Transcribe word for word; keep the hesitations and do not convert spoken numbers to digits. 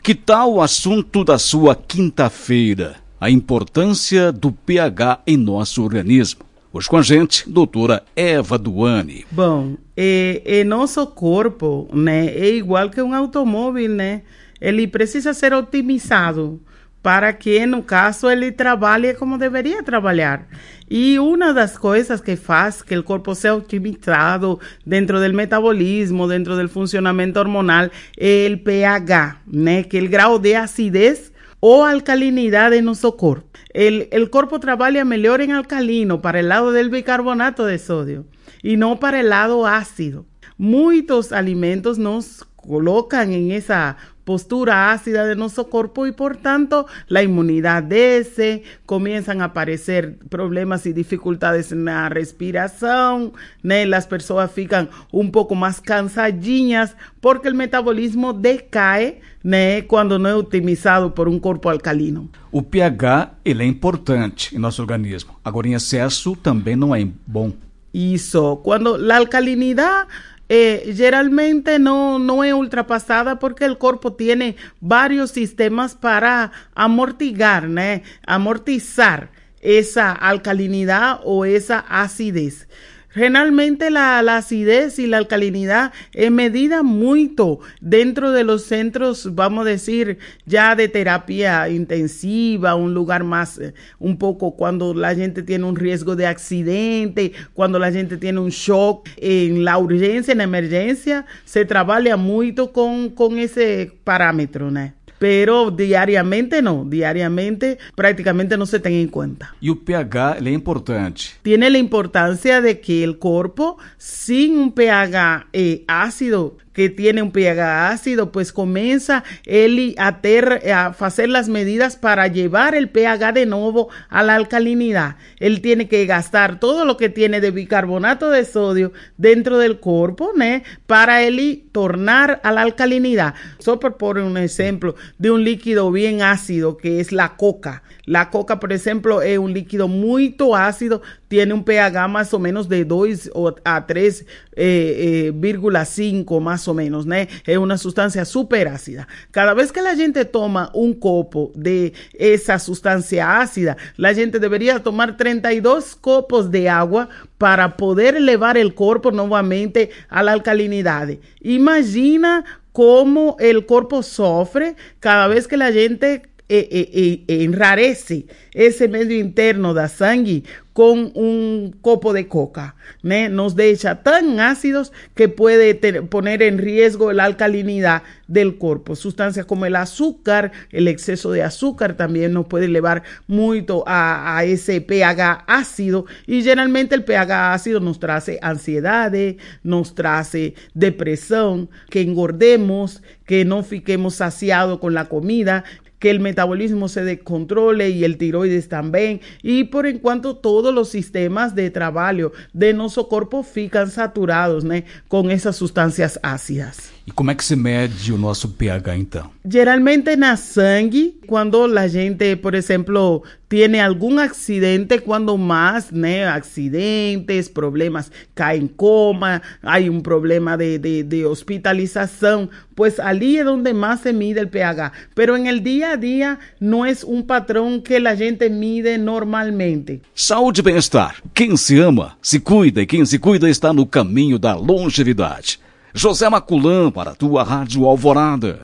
Que tal o assunto da sua quinta-feira? A importância do pH em nosso organismo. Hoje com a gente, doutora Eva Duani. Bom, é, é nosso corpo, né, é igual que um automóvel, né? Ele precisa ser otimizado para que, no caso, ele trabalhe como deveria trabalhar. E uma das coisas que faz que o corpo seja otimizado dentro do metabolismo, dentro do funcionamento hormonal, é o pH, né? Que é o grau de acidez ou alcalinidade de nosso corpo. El, el corpo trabalha melhor em alcalino, para o lado do bicarbonato de sódio, e não para o lado ácido. Muitos alimentos nos colocam em essa postura ácida de nosso corpo e, portanto, a imunidade desce, começam a aparecer problemas e dificuldades na respiração, né? As pessoas ficam um pouco mais cansadinhas porque o metabolismo decai, né? Quando não é otimizado por um corpo alcalino. O pH, ele é importante em nosso organismo. Agora, em excesso também não é bom. Isso. Quando a alcalinidade Eh, geralmente no, no es ultrapasada porque el cuerpo tiene varios sistemas para amortiguar, ¿no? amortizar esa alcalinidad o esa acidez. Generalmente la, la acidez y la alcalinidad es medida mucho dentro de los centros, vamos a decir, ya de terapia intensiva, un lugar más, un poco cuando la gente tiene un riesgo de accidente, cuando la gente tiene un shock en la urgencia, en la emergencia, se trabaja mucho con, con ese parámetro, ¿no? Pero diariamente no, diariamente prácticamente no se tiene en cuenta. E o pH, ele é importante. Tiene la importancia de que el cuerpo sin un pH eh, ácido, que tiene un pH ácido, pues comienza él a, ter, a hacer las medidas para llevar el pH de nuevo a la alcalinidad. Él tiene que gastar todo lo que tiene de bicarbonato de sodio dentro del cuerpo, ¿no? Para él tornar a la alcalinidad. Solo por poner un ejemplo de un líquido bien ácido que es la coca. La coca, por ejemplo, es un líquido muy ácido, tiene un pH más o menos de dos a tres virgula cinco más o menos, ¿no? Es una sustancia súper ácida. Cada vez que la gente toma un copo de esa sustancia ácida, la gente debería tomar treinta y dos copos de agua para poder elevar el cuerpo nuevamente a la alcalinidad. Imagina cómo el cuerpo sufre cada vez que la gente Eh, eh, eh, enrarece ese medio interno da sangue con un copo de coca, ¿no? Nos deja tan ácidos que puede ter, poner en riesgo la alcalinidad del cuerpo. Sustancias como el azúcar, el exceso de azúcar también nos puede elevar mucho a, a ese pH ácido, y generalmente el pH ácido nos trae ansiedad, nos trae depresión, que engordemos, que no fiquemos saciados con la comida, que el metabolismo se descontrole y el tiroides también, y por en cuanto todos los sistemas de trabajo de nuestro cuerpo fican saturados, ¿no? Con esas sustancias ácidas. E como é que se mede o nosso pH, então? Geralmente na sangue, quando a gente, por exemplo, tiene algum acidente, quando mais, né, acidentes, problemas, cai em coma, há um problema de, de, de hospitalização, pues ali é onde mais se mide o pH. Pero en el día a día não é um padrão que a gente mide normalmente. Saúde e bem-estar. Quem se ama, se cuida, e quem se cuida está no caminho da longevidade. José Maculã para a tua Rádio Alvorada.